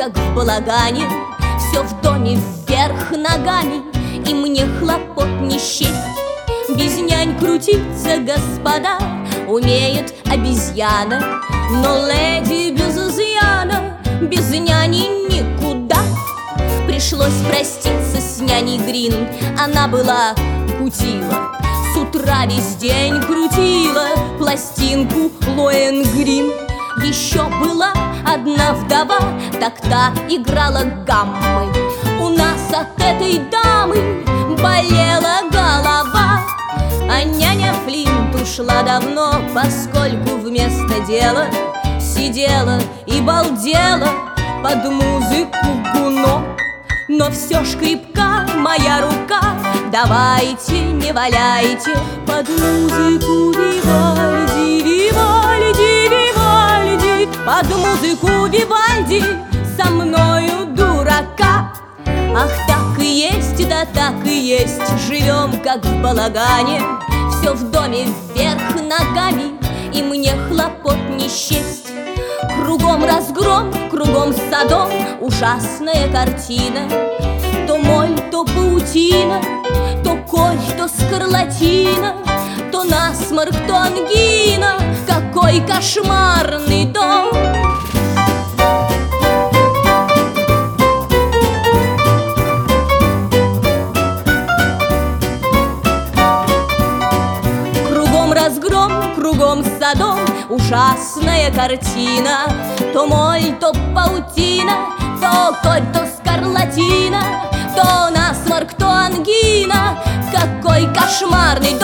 как в балагане. Все в доме вверх ногами, и мне хлопот не счесть. Без нянь крутиться, господа, умеет обезьяна, но леди без изъяна без няни никуда. Пришлось проститься с няней Грин, она была кутила. С утра весь день крутила пластинку Лоэнгрин. Еще была одна вдова, так та играла гаммой. У нас от этой дамы болела голова. А няня Флинт ушла давно, поскольку вместо дела сидела и балдела под музыку Гуно. Но все ж крепка моя рука, давайте, не валяйте под музыку Вивальди, Вивальди, Вивальди. Под музыку Вивальди со мною дурака. Ах, так и есть, да так и есть, живем как в балагане. Все в доме вверх ногами, и мне хлопот не счесть. Кругом разгром, кругом садом, ужасная картина. То моль, то паутина, то корь, то скарлатина, то насморк, то ангина. Какой кошмарный дом! Разгром, кругом садом, ужасная картина. То моль, то паутина, то корь, то скарлатина, то насморк, то ангина. Какой кошмарный